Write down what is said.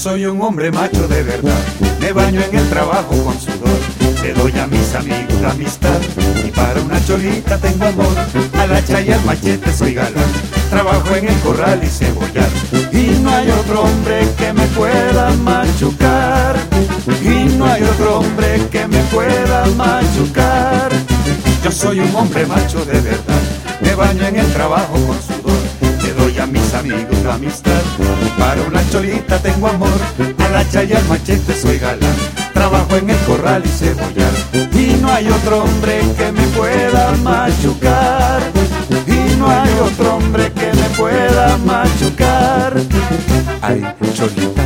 soy un hombre macho de verdad, me baño en el trabajo con sudor, le doy a mis amigos la amistad, y para una cholita tengo amor, al hacha y al machete soy galán, trabajo en el corral y cebollar, y no hay otro hombre que me pueda machucar, y no hay otro hombre que me pueda machucar. Yo soy un hombre macho de verdad, me baño en el trabajo con sudor, le doy a mis amigos la amistad, y para una cholita tengo amor, al hacha y al machete soy galán, trabajo en el corral y cebollar, y no hay otro hombre que me pueda machucar, y no hay otro hombre que me pueda machucar. Ay, cholita.